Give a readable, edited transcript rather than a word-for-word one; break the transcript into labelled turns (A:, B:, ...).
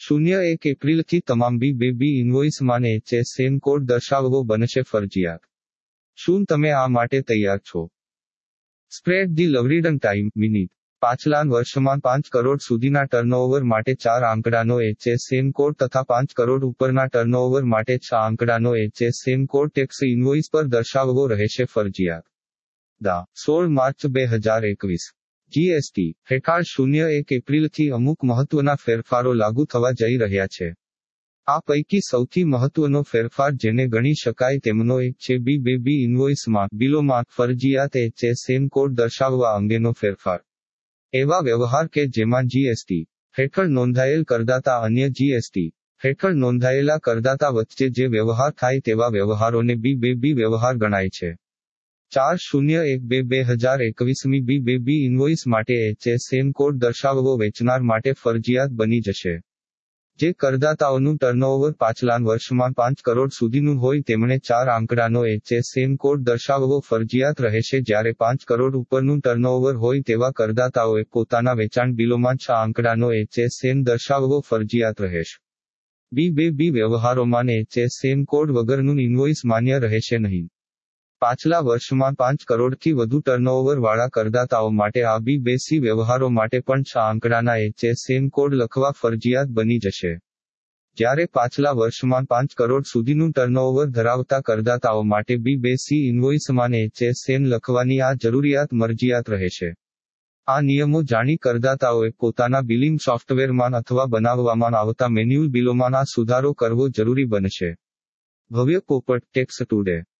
A: 01 એપ્રિલથી તમામ બી ઇન્વોઇસમાં HSN code દર્શાવવો બનશે ફરજિયાત. શું તમે આ માટે તૈયાર છો? સ્પ્રેડ ધી લવ રીડન ટાઈમ, મિનિટ. પાછલા વર્ષમાં 5 કરોડ સુધીના ટર્નઓવર માટે 4 આંકડાનો HSN કોડ તથા 5 કરોડ ઉપરના ટર્નઓવર માટે 6 આંકડાનો HSN કોડ ટેક્સ ઇન્વોઇસ પર દર્શાવવો રહેશે ફરજિયાત. 16 માર્ચ 2021. જીએસટી હેઠળ 01 એપ્રિલથી અમુક મહત્વના ફેરફારો લાગુ થવા જઈ રહ્યા છે. આ પૈકી સૌથી મહત્વનો ફેરફાર જેને ગણી શકાય તેમનો એક છે બી ઇન્વોઇસમાં બિલોમાં ફરજિયાત HSN કોડ દર્શાવવા અંગેનો ફેરફાર. એવા વ્યવહાર કે જેમાં જીએસટી હેઠળ નોંધાયેલ કરદાતા અન્ય જીએસટી હેઠળ નોંધાયેલા કરદાતા વચ્ચે જે વ્યવહાર થાય તેવા વ્યવહારોને બી વ્યવહાર ગણાય છે. 4/01/2021 બી ઇન્વોઇસ માટે HSN કોડ દર્શાવવો વેચનાર માટે ફરજિયાત બની જશે. જે કરદાતાઓનું ટર્નઓવર પાછલા વર્ષમાં 5 કરોડ સુધીનું હોય તેમણે 4 આંકડાનો HSN કોડ દર્શાવવો ફરજિયાત રહેશે જ્યારે 5 કરોડ ઉપરનું ટર્નઓવર હોય તેવા કરદાતાઓએ પોતાના વેચાણ બિલોમાં 6 આંકડાનો HSN દર્શાવવો ફરજિયાત રહેશે. બી વ્યવહારોમાં HSN કોડ વગરનું ઇન્વોઇસ માન્ય રહેશે નહીં. પાછલા વર્ષમાં 5 કરોડથી વધુ ટર્નઓવર વાળા કરદાતાઓ માટે આ બી વ્યવહારો માટે પણ 6 આંકડાના HSN કોડ લખવા ફરજિયાત બની જશે. જ્યારે પાછલા વર્ષમાં 5 કરોડ સુધીનું ટર્નઓવર ધરાવતા કરદાતાઓ માટે બી ઇન્વોઇસમાં HSN લખવાની આ જરૂરિયાત મરજિયાત રહેશે. આ નિયમો જાણી કરદાતાઓએ પોતાના બિલિંગ સોફ્ટવેરમાં અથવા બનાવવામાં આવતા મેન્યુઅલ બિલોમાં આ સુધારો કરવો જરૂરી બનશે. ભવ્ય પોપટ ટેક્સ ટુડે.